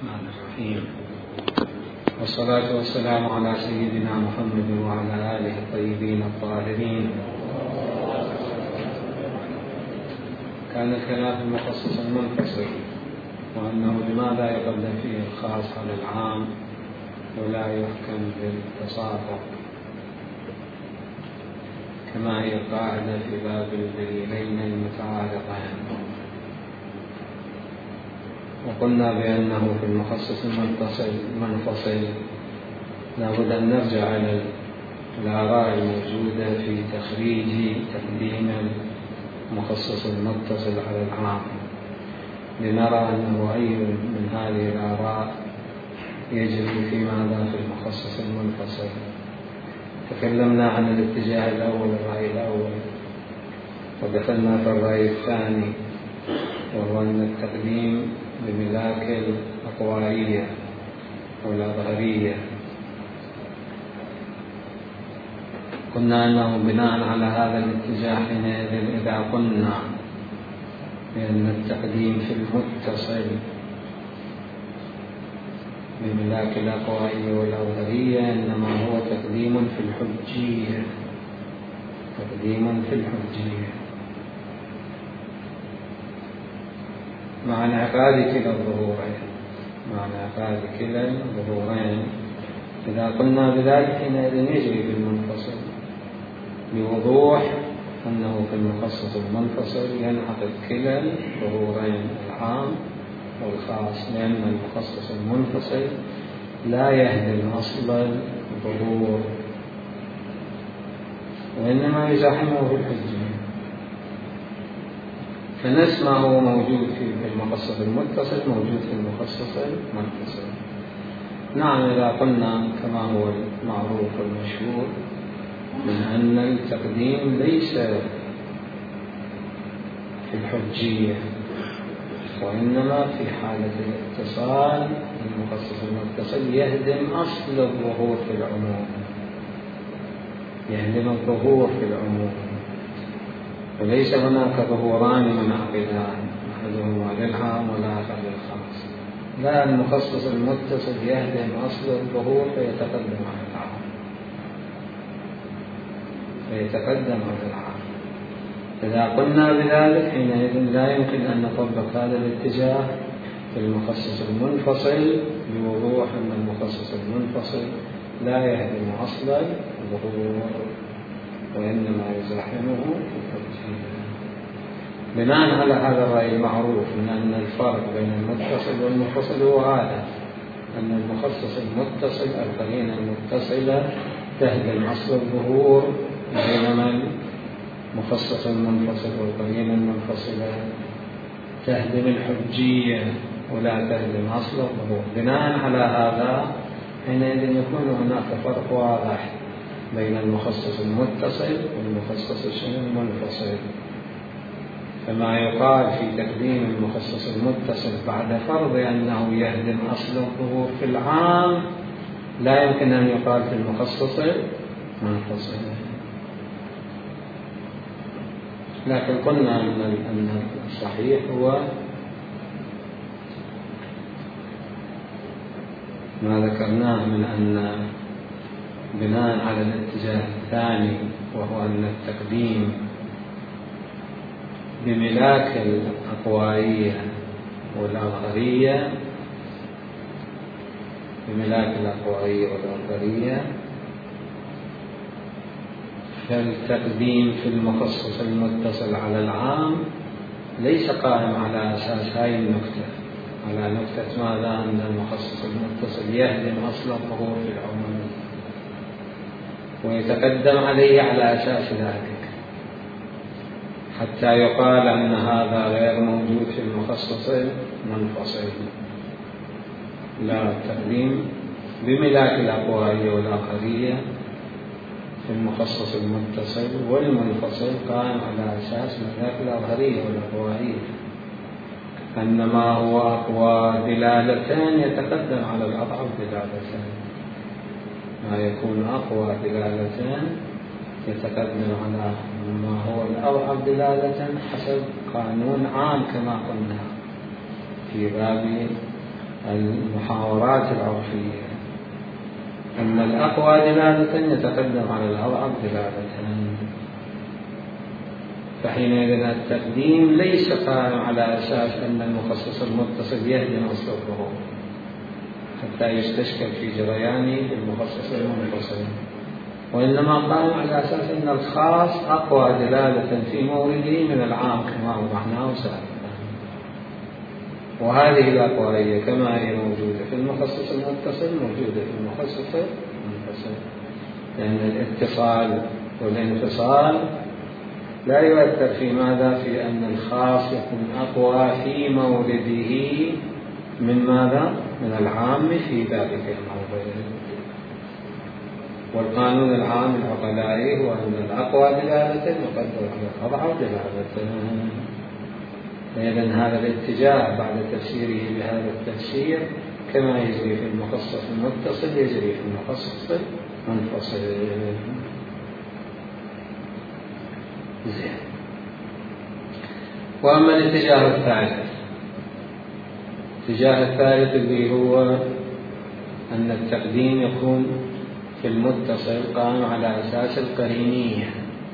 الرحمن الرحيم، والصلاة والسلام على سيدنا محمد وعلى آله الطيبين الطاهرين. كان الكلام في المخصص المنفصل، وأنه لماذا يقدم فيه الخاص على العام ولا يحكم بالتصافق، كما هي القاعدة في باب الدليلين المتعارضين. وقلنا بأنه في المخصص المنفصل لابد أن نرجع إلى الآراء الموجودة في تخريج تقديم المخصص المتصل على العام، لنرى أنه أي من هذه الآراء يجري في ماذا في المخصص المنفصل. تكلمنا عن الاتجاه الأول، الرأي الأول، ودخلنا في الرأي الثاني، وهو أن التقديم بملاك الأقوائية أو الأظهرية. قلنا أنه بناء على هذا الاتجاه حينئذ إذا قلنا بأن التقديم في المتصل بملاك الأقوائية والأظهرية إنما هو تقديم في الحجية، تقديم في الحجية مع انعقاد كلا الظهورين، مع انعقاد كلا الظهورين. إذا قلنا بذلك حينئذ يجري بالمنفصل بوضوح أنه في المخصص المنفصل ينعقد كلا الظهورين، العام والخاص، لأن المخصص المنفصل لا يهدم أصل الظهور وإنما يزاحمه في الحجية. فنفس ما هو موجود في المخصص المتصل موجود في المخصص المنفصل. نعم، إذا قلنا كما هو المعروف والمشهور من أن التقديم ليس في الحجية، وإنما في حالة الاتصال المخصص المتصل يهدم أصل الظهور في العموم، يهدم الظهور في العموم، وليس هناك ظهوران منعقدان أحدهما للعام والآخر للخاص. لا، المخصص المتصل يهدم أصل الظهور فيتقدم على العام، فيتقدم على العام. إذا قلنا بذلك حينئذ لا يمكن أن نطبق هذا الاتجاه في المخصص المنفصل بوضوح أن المخصص المنفصل لا يهدم أصل الظهور وإنما يزاحمه في الحجية. بناء على هذا الرأي المعروف من أن الفرق بين المتصل والمنفصل هو هذا، أن المخصص المتصل القرينة المتصلة تهدم أصل الظهور، بينما المخصص المنفصل والقرينة المنفصلة تهدم الحجية ولا تهدم أصل الظهور. بناء على هذا حينئذ يكون هناك فرق واضح بين المخصص المتصل والمخصص المنفصل. فما يقال في تقديم المخصص المتصل بعد فرض أنه يهدم أصل الظهور في العام لا يمكن أن يقال في المخصص المنفصل. لكن قلنا أن الصحيح هو ما ذكرناه من أن بناء على الاتجاه الثاني، وهو أن التقديم بملاك الأقوائية والأظهرية، بملاك الأقوائية والأظهرية، فالتقديم في المخصص المتصل على العام ليس قائم على أساس هاي النقطة، على نقطة ماذا؟ أن المخصص المتصل يهدم أصل الظهور في العموم ويتقدم عليه على أساس ذلك، حتى يقال أن هذا غير موجود في المخصص المنفصل. لا، التقديم بملاك الأقوائية والآخرية في المخصص المتصل والمنفصل قائم على أساس ملاك الأظهرية والأقوائية، أن ما هو أقوى دلالتان يتقدم على الأضعف دلالتان، ما يكون أقوى دلالتان يتقدم على ما هو الأضعف دلالة حسب قانون عام كما قلنا في باب المحاورات العرفية أن الأقوى دلالة يتقدم على الأضعف دلالة، فحينئذ التقديم ليس قائم على أساس أن المخصص المتصل يهدم أصل الظهور حتى يستشكل في جريانه في المخصص المنفصل، وإنما قائم على أساس أن الخاص أقوى دلالة في مورده من العام كما وضحناه سابقا. وهذه الأقوالية كما هي موجودة في المخصص المتصل موجودة في المخصص المنفصل، لأن الاتصال والانفصال لا يؤثر في ماذا؟ في أن الخاص يكون أقوى في مورده من ماذا؟ من العام في ذلك الموضع. والقانون العام العقلائي هو أن الأقوى دلالة يقدر على الأضعف دلالة. فإذن هذا الاتجاه بعد تفسيره بهذا التفسير كما يجري في المخصص المتصل يجري في المخصص المنفصل. زين. وأما الاتجاه الثالث، الاتجاه الثالث اللي هو أن التقديم يكون في المتصل قائم على أساس القرينية.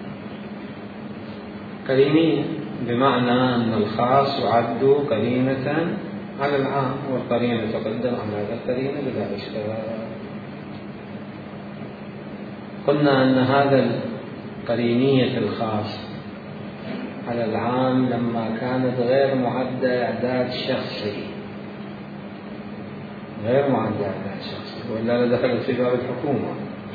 قرينية بمعنى أن الخاص يعد قرينة على العام، والقرينة تقدم على هذا القرينة بلا إشكال. قلنا أن هذا القرينية الخاص على العام لما كانت غير معدة إعداد شخصي، غير معدة إعداد شخصي، وإلا لدخلت في باب الحكومة،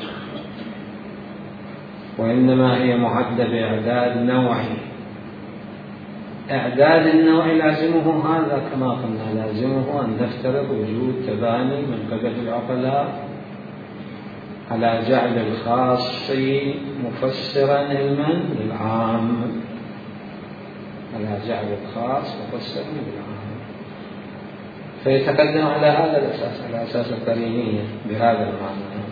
وإنما هي معدة بإعداد نوعي. إعداد النوع لازمه هذا كما قلنا، لازمه أن نفترض وجود تباني من قبل العقلاء على جعل الخاص مفسرا علما للعام، على جعل الخاص مفسرا للعام، فيتقدم على هذا الأساس، على أساس القرينية بهذا المعنى.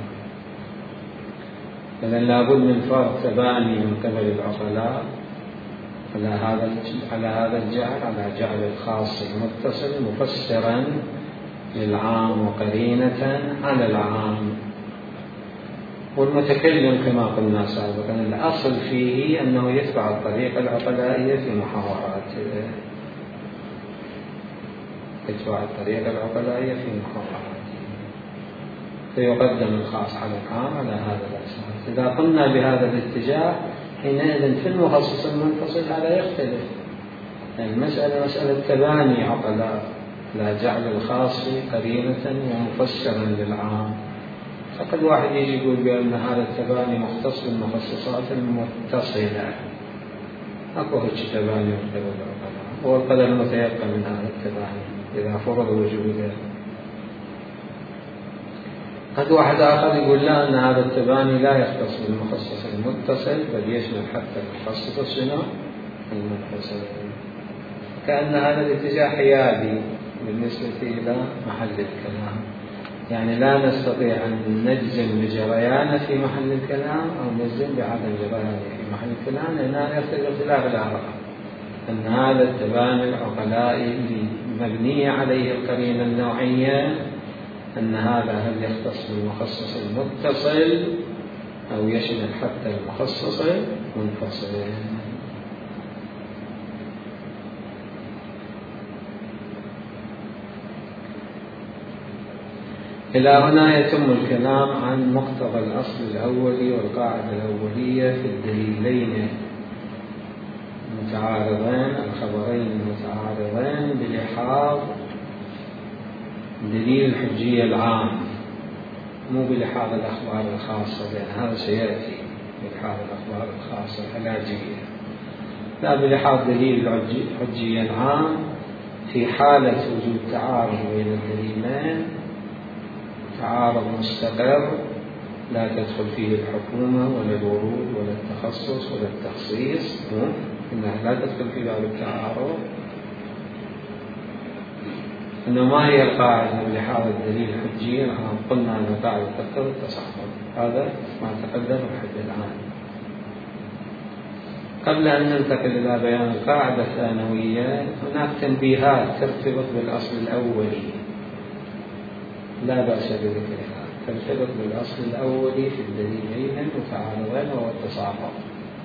إذن لابد من فرض تباني من قبل العقلاء على هذا الجعل، على جعل الخاص المتصل مفسرا للعام وقرينة على العام. والمتكلم كما قلنا سابقا الأصل فيه أنه يتبع الطريقة العقلائية في محاوراته، يتبع الطريقة العقلائية في محاوراته، فيقدم الخاص على العام على هذا الأساس. إذا قلنا بهذا الاتجاه حينئذ في المخصص المنفصل هذا يختلف، المسألة مسألة تباني عقلاء لا جعل الخاص قرينة ومفسرا للعام. فقد واحد يجي يقول بأن هذا التباني مختص بالمخصصات المتصلة، أكو هيك تباني من قبل العقلاء، هو القدر المتيقن من هذا التباني إذا فرض وجوده. قد واحد آخر يقول لا، أن هذا التباني لا يختص بالمخصص المتصل بل يشمل حتى المخصص المنفصل، كأن هذا الاتجاه حيادي بالنسبة إلى محل الكلام، يعني لا نستطيع أن نجزم بجريانه في محل الكلام أو نجزم بعدم جريانه في محل الكلام، لأن هذا يختلف اختلاف الآراء. أن هذا التباني العقلائي المبني عليه القرينة النوعية أن هذا هل يختص بالمخصص المتصل أو يشمل حتى المخصص المنفصل. إلى هنا يتم الكلام عن مقتضى الأصل الأولي والقاعدة الأولية في الدليلين المتعارضين، الخبرين المتعارضين بلحاظ دليل الحجية العام، مو بلحاظ الأخبار الخاصة، لأن هذا سيأتي بلحاظ الأخبار الخاصة العلاجية، لا بلحاظ دليل الحجية العام في حالة وجود تعارض بين الدليلين، تعارض مستقر لا تدخل فيه الحكومة ولا الورود ولا التخصص ولا التخصيص، إنها لا تدخل في باب التعارض. إنه ما هي القاعدة بلحاظ الدليل الحجية؟ قلنا أن القاعدة تقتضي التصحب، هذا ما تقدم الحد الآن. قبل أن ننتقل إلى بيان القاعدة الثانوية، هناك تنبيهات ترتبط بالأصل الأولي لا بأس بذكرها، ترتبط بالأصل الأولي في الدليلين المتعارضين وهو التصاحب.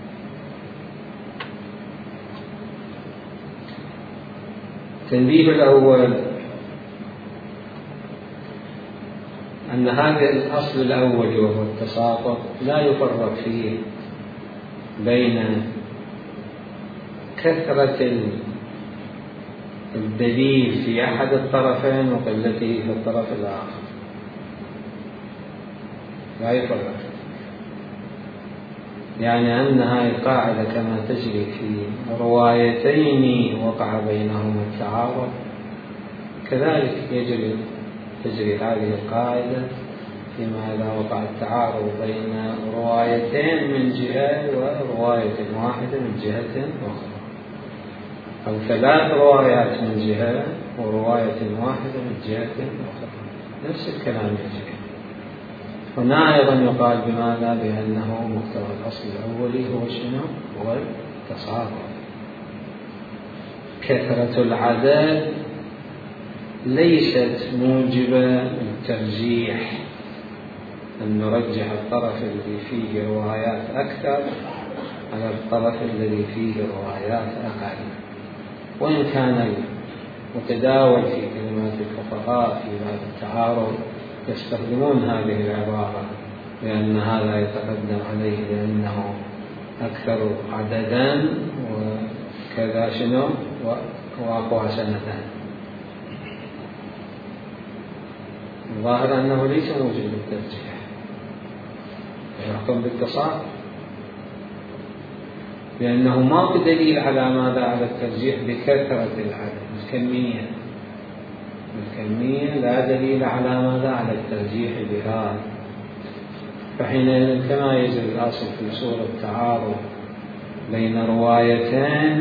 التنبيه الأول أن هذا الأصل الأول وهو التساقط لا يفرق فيه بين كثرة الدليل في أحد الطرفين وقلته في الطرف الآخر، لا يفرق. يعني أن هذه القاعدة كما تجري في روايتين وقع بينهما التعارض، كذلك تجري هذه القاعدة فيما إذا وقع التعارض بين روايتين من جهة ورواية واحدة من جهة أخرى، أو 3 روايات من جهة ورواية واحدة من جهة أخرى، نفس الكلام يجري. هنا أيضا يقال بماذا؟ بأنه مقتضى الأصل الأولي هو شنو؟ هو التصاحب. كثرة العدد ليست موجبة للترجيح، أن نرجح الطرف الذي فيه روايات أكثر على الطرف الذي فيه روايات أقل، وإن كان المتداول في كلمات الفقهاء في باب التعارض يستخدمون هذه العبارة لأن هذا يتقدم عليه لأنه أكثر عددا وكذا شنو وأقوى سندان. الظاهر أنه ليس موجود بالترجيح، يحكم بالتصاحب، لأنه ما في دليل على ماذا؟ على الترجيح بكثرة العدد. الكمية لا دليل على ماذا؟ على الترجيح بها. فحينئذ كما يجري الأصل في صورة تعارض بين روايتين،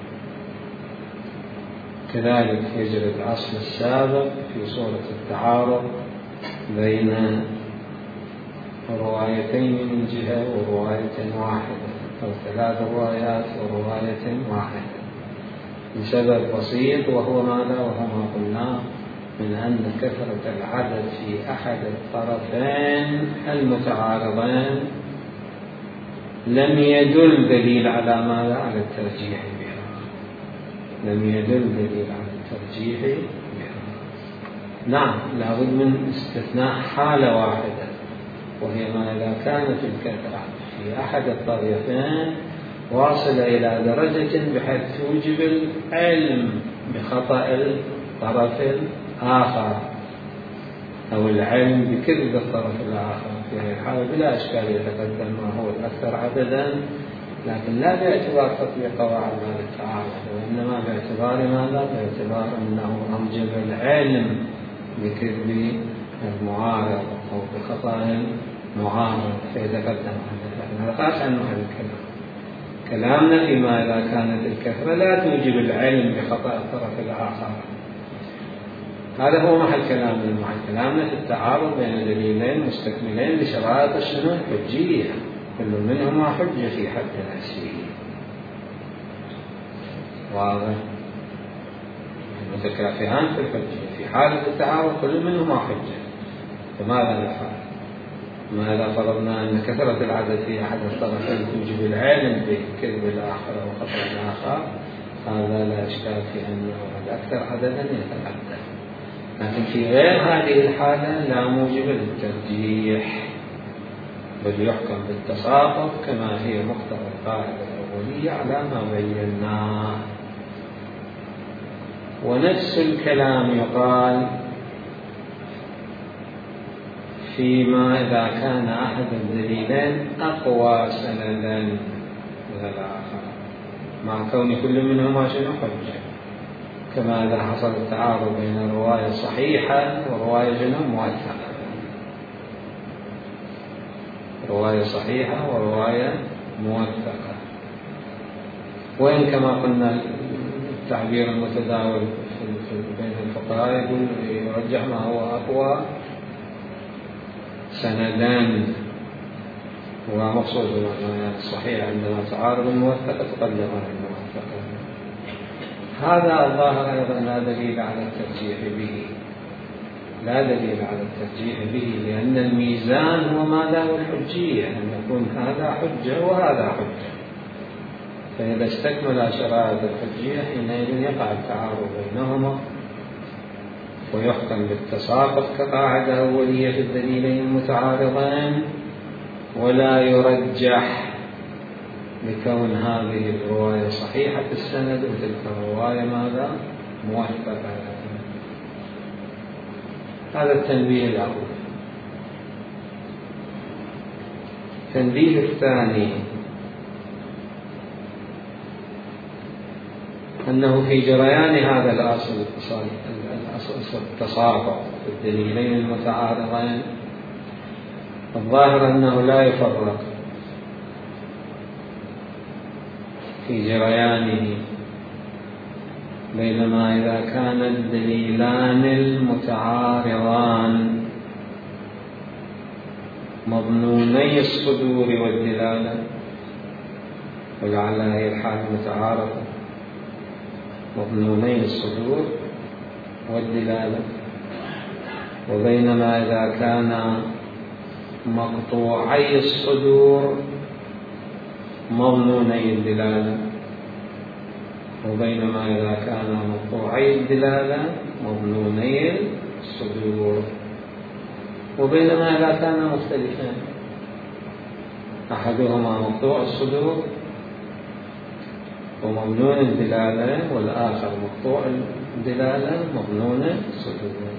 كذلك يجري الأصل السابق في صورة التعارض بين روايتين من جهة ورواية واحدة، أو 3 روايات ورواية واحدة، لسبب بسيط وهو ماذا؟ وهو ما قلناه من أن كثرة العدد في أحد الطرفين المتعارضين لم يدل دليل على ماذا؟ على الترجيح بها. لم يدل دليل على الترجيح بها. نعم، لابد من استثناء حالة واحدة، وهي ما إذا كانت الكثرة في أحد الطرفين واصلة إلى درجة بحيث توجب العلم بخطأ الطرف الآخر أو العلم بكذب الطرف الآخر. في هذه الحالة بلا إشكال يتقدم ما هو الأكثر عددا، لكن لا باعتبار تطبيق قواعد هذا التعارض، وإنما باعتبار ماذا؟ باعتبار أنه أوجب العلم بكذب المعارض أو بخطأ المعارض فيتقدم هذا. خاص عنه هذا الكلام. كلامنا فيما إذا كانت الكثرة لا توجب العلم بخطأ الطرف الآخر، هذا هو محل كلامنا. محل كلامنا في التعارض بين دليلين مستكملين لشرائط الشنو؟ الحجية، كل منهما حجة في حد نفسه. واضح؟ متكافئان في الحجة. في حالة التعارض كل منهما حجة، فماذا نفعل؟ ما إذا فرضنا أن كثرة العدد في أحد الطرفين توجب العلم بكذب الآخر وخطأ الآخر، هذا لا إشكال في أنه الأكثر عددا يتقدم. لكن في غير هذه الحالة لا موجب للترجيح، بل يحكم بالتساقط كما هي مقتضى القاعدة الأولية على ما بيناه. ونفس الكلام يقال فيما إذا كان أحد الدليلين أقوى سندا من الآخر، مع كون كل منهما شنو؟ حجة، كما إذا حصل التعارض بين رواية صحيحة ورواية شنو؟ موثقة. رواية صحيحة ورواية موثقة، وإن كما قلنا التعبير المتداول بين الفقهاء يقول يرجح ما هو أقوى سندان، ومقصود بالروايات الصحيحة عندما تعارض الموثقة تقدم على الموثقة. هذا الظاهر أيضا لا دليل على الترجيح به، لا دليل على الترجيح به، لأن الميزان هو ماذا؟ هو الحجية، أن يكون هذا حجة وهذا حجة. فإذا استكمل شرائط الحجية حينئذ يقع التعارض بينهما ويحكم بالتساقط كقاعدة أولية في الدليلين المتعارضين، ولا يرجح لكون هذه الرواية صحيحة السند وتلك الرواية ماذا؟ موثقة. هذا التنبيه الأول. التنبيه الثاني أنه في جريان هذا الأصل التساقط في الدليلين المتعارضين الظاهر أنه لا يفرق في جريانه بينما إذا كان الدليلان المتعارضان مضموني الصدور والدلالة، ولعل هي الحال متعارضة، مضموني الصدور والدلالة، وبينما إذا كان مقطوعي الصدور مضموني الدلالة، وبينما إذا كان مقطوعي الدلالة مضموني الصدور، وبينما إذا كان مختلفين أحدهما مقطوع الصدور ومضمون الدلالة والآخر مقطوع الدلالة مضمون الصدور.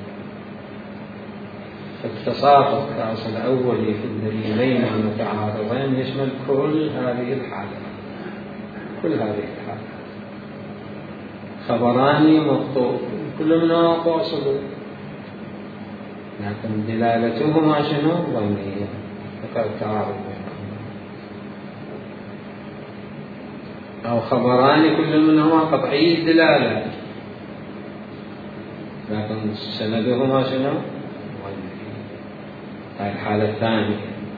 التساقط كأصل أولي في الدليلين المتعارضين يشمل كل هذه الحالات، كل هذه الحالات. خبران مقطوع كل منها مقطوع صدور، لكن دلالتهما شنو؟ ظنية، فقد تعارض بينهما. أو خبران كل منهما قطعي الدلالة، لكن سندهما شنو؟ هذه الحالة الثانية.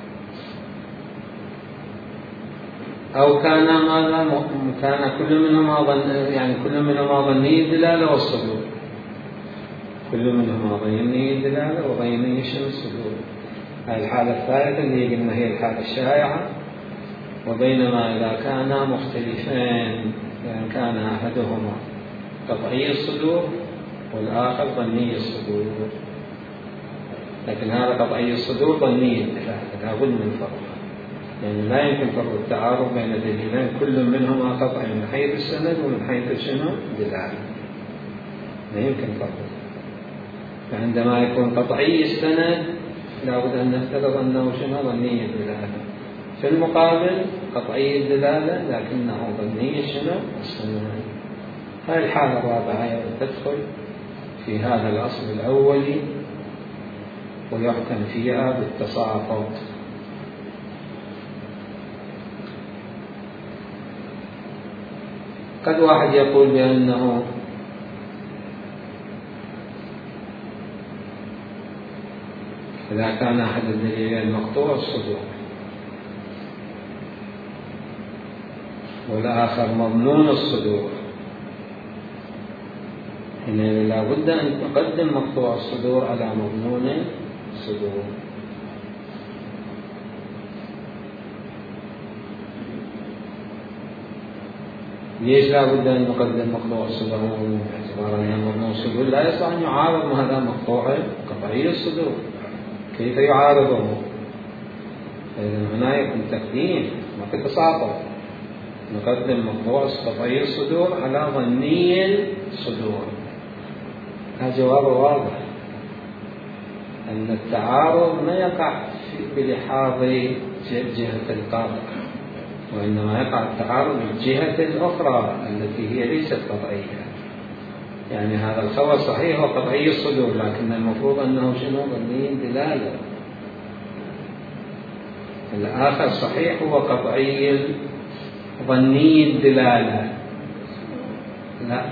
أو كان ماذا؟ كان كل منهما ظني الدلالة والصدور، كل منهما ظني الدلالة وظني الصدور. هذه الحالة الثالثة اللي قلنا هي الحالة الشائعة. وبينما إذا كانا مختلفين، يعني كان أحدهما قطعي الصدور والآخر ظني الصدور، لكن هذا قطعي الصدور ظني الدلالة، لا بد من فرق، يعني لا يمكن فرق التعارض بين دليلين كل منهما قطعي من حيث السند ومن حيث شنو؟ دلالة، لا يمكن فرق. فعندما يكون قطعي السند لا بد أن نفترض أنه شنو؟ ظني الدلالة. في المقابل قطعي الدلالة لكنه ظني شنو؟ السند. هذه الحالة الرابعة تدخل في هذا الأصل الأولي ويحكم فيها بالتساقط. قد واحد يقول بأنه إذا كان أحد الدليلين مقطوع الصدور والآخر مضمون الصدور، إنه لا بد أن تقدم مقطوع الصدور على مضمون الصدور. ليش لا بد أن نقدم مقطوع الصدور؟ باعتبار أن مضمون الصدور لا يصح أن يعارض هذا مقطوع قطعي الصدور، كيف يعارضه؟ إذن هنا يكون تقديم ما في تساقط، نقدم مقطوع قطعي الصدور على ظني الصدور. هذا جواب واضح أن التعارض ما يقع بلحاظ جهة القاطع، وإنما يقع التعارض بالجهة الأخرى التي هي ليست قطعية. يعني هذا الخبر صحيح وقطعي الصدور، لكن المفروض أنه شنو؟ ظني الدلالة. الآخر صحيح هو قطعي ظني الدلالة، لا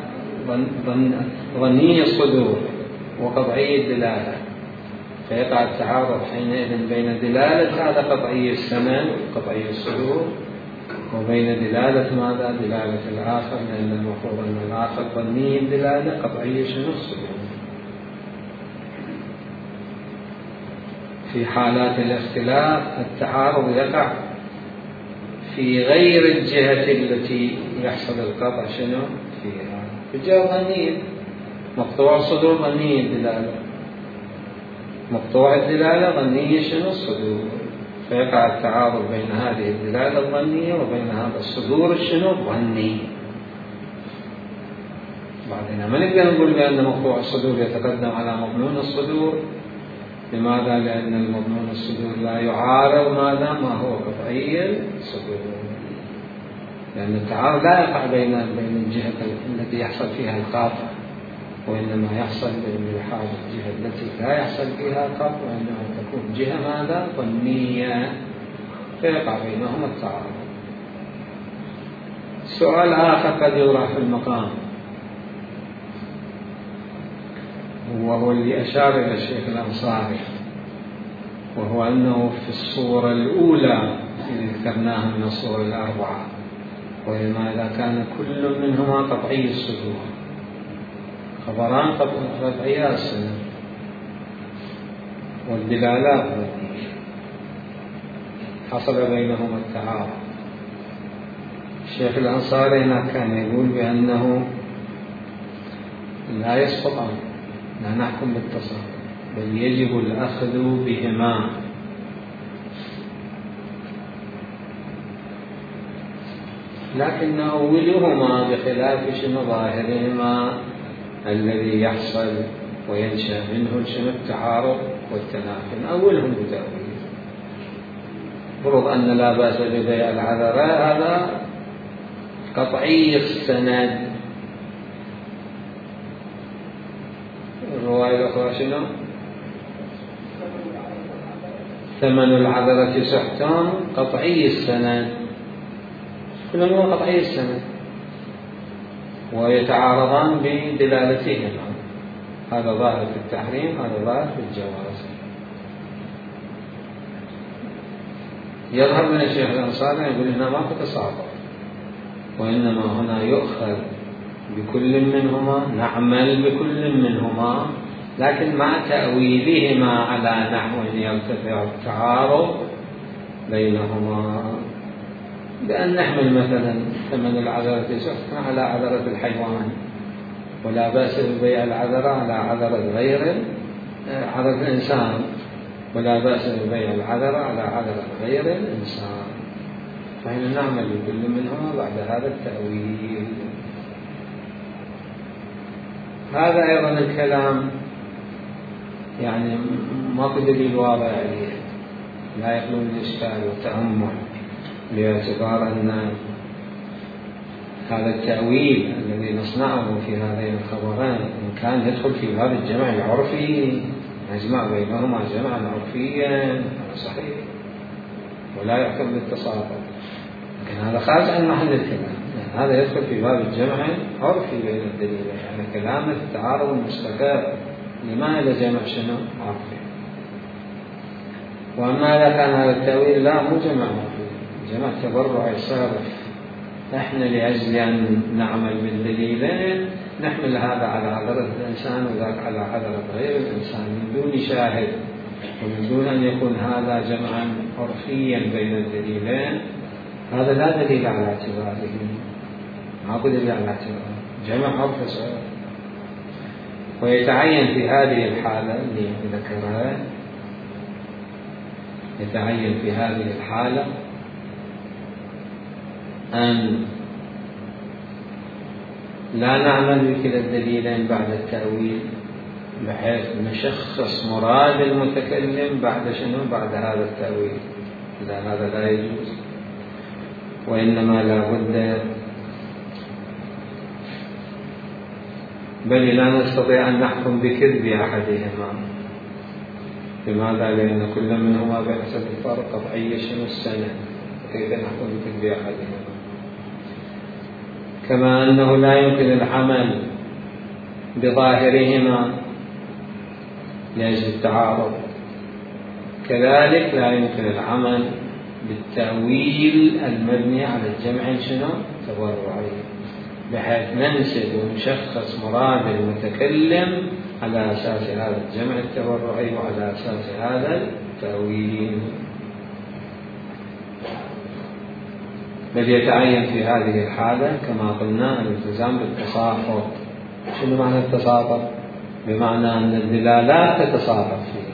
ظني الصدور وقطعي الدلالة، فيقع التعارض حينئذ بين دلالة هذا قطعي السند قطعي الصدور وبين دلالة ماذا؟ دلالة الآخر، لأن المفروض أن الآخر ظني الدلالة قطعي شنو؟ الصدور. في حالات الاختلاف التعارض يقع في غير الجهة التي يحصل القطع شنو فيها، في الجهة الظنية. مقطوع الصدور ظنية الدلالة، مقطوع الدلالة ظنية شنو الصدور، فيقع التعارض بين هذه الدلالة الظنية وبين هذا الصدور شنو الظني. بعدين ما نقدر نقول بأن مقطوع الصدور يتقدم على مضمون الصدور. لماذا؟ لأن المضمون الصدور لا يعارض ماذا ما هو قطعي الصدور، لأن التعارض لا يقع بين الجهة التي يحصل فيها القاطع، وإنما يحصل بحال الجهة التي لا يحصل فيها قطع، وإنما تكون جهة ماذا ظنية، فيقع بينهما التعارض. سؤال آخر قد يطرح في المقام، وهو اللي أشار إلى الشيخ الأنصاري، وهو أنه في الصورة الأولى التي ذكرناها من الصور الأربعة، وإما إذا كان كل منهما قطعي الصدور، خبران قطعي السنة والدلالات حصل بينهما التعارض. الشيخ الأنصاري هنا كان يقول بأنه لا يسقط، لا نحكم بالتصرف، بل يجب الأخذ بهما، لكن نأولهما بخلاف شنو ظاهرهما الذي يحصل وينشأ منه شنو التعارض والتنافي، نأولهم بتأويل. فرض أن لا بأس ببيع العذراء، هذا قطعي السند. الرواية الأخرى شنو؟ ثمن العذرة سحتان، قطعي السند، كلهما قطعي السند ويتعارضان بدلالتهما، هذا ظاهر في التحريم، هذا ظاهر في الجواز. يظهر من الشيخ الأنصاري يقول هنا ما في تصادم، وإنما هنا يؤخذ بكل منهما، نعمل بكل منهما، لكن مع تأويلهما على نحو يرتفع التعارض بينهما، بأن نحمل مثلا ثمن العذرة سحتا على عذرة الحيوان، ولا بأس ببيع العذرة على عذرة غير عذرة الإنسان، ولا بأس ببيع العذرة على عذرة غير الإنسان، فإن نعمل بكل منهما بعد هذا التأويل. هذا أيضا الكلام يعني ما في دليل واضح عليه، لا يخلو من إشكال وتأمل، باعتبار أن هذا التأويل الذي نصنعه في هذين الخبرين إن كان يدخل في باب الجمع العرفي، نجمع بينهما جمعا عرفيا صحيح ولا يحكم بالتصادم، لكن هذا خارج عن محل الكلام، يعني هذا يدخل في باب الجمع عرفي بين الدليلين، يعني كلام التعارض المستقر لماذا جمع شنو عرفي. وأما إذا كان هذا التأويل لا مو جمع عرفي، جمع تبرع صرف، نحن لأجل أن نعمل بالدليلين نحمل هذا على عذرة الإنسان وذاك على عذرة غير الإنسان من دون شاهد، ومن دون أن يكون هذا جمعا عرفيا بين الدليلين، هذا لا دليل على اعتباره، ما هو دليل على اعتباره، جمع عرفي صحيح. ويتعين في هذه الحالة اللي ذكرها، يتعين في هذه الحالة أن لا نعمل بكلا الدليلين بعد التأويل، بحيث نشخص مراد المتكلم بعد شنو بعد هذا التأويل، لا هذا لا يجوز، وإنما لا بد، بل لا نستطيع أن نحكم بكذب أحدهما. لماذا؟ لأن كل منهما بحسب الفرق قطعي شنو السنة، كيف نحكم بكذب أحدهما؟ كما أنه لا يمكن العمل بظاهرهما لأجل التعارض، كذلك لا يمكن العمل بالتأويل المبني على الجمع شنو تبرعي، بحيث ننسب ونشخص مراد المتكلم على أساس هذا الجمع التبرعي وعلى أساس هذا التأويل. بل يتعين في هذه الحالة كما قلنا الالتزام بالتصافط. شنو معنى التصافط؟ بمعنى أن الدلالات تتصافط فيه،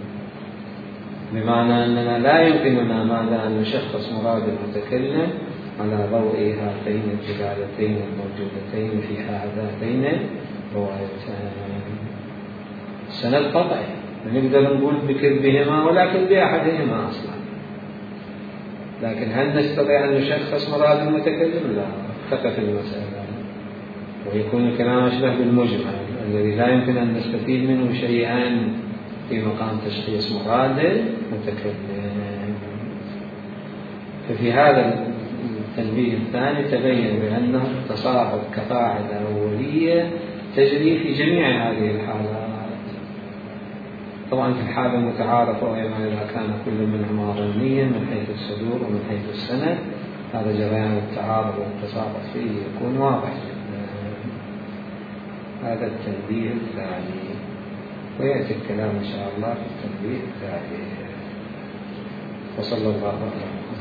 بمعنى أننا لا يمكننا ماذا أن نشخص مراد المتكلم على ضوء هاتين الدلالتين الموجودتين في هذاتين الروايتين. السند قطعي، نقدر نقول بكذبهما ولكن بأحدهما أصلا، لكن هل نستطيع أن نشخص مراد المتكلم؟ لا، فقط المسألة، ويكون الكلام أشبه بالمجمل الذي لا يمكن أن نستفيد منه شيئا في مقام تشخيص مراد المتكلم. ففي هذا التنبيه الثاني تبين بأنه التصاحب كقاعدة أولية تجري في جميع هذه الحالات. طبعا في الحالة المتعارفة وهي ما إذا كان كل منهما ظنيا من حيث الصدور ومن حيث السند، هذا جريان التعارض والتصاحب فيه يكون واضح جدا. هذا التنبيه الثاني، ويأتي الكلام إن شاء الله في التنبيه الثالث. وصلى الله عليه وسلم.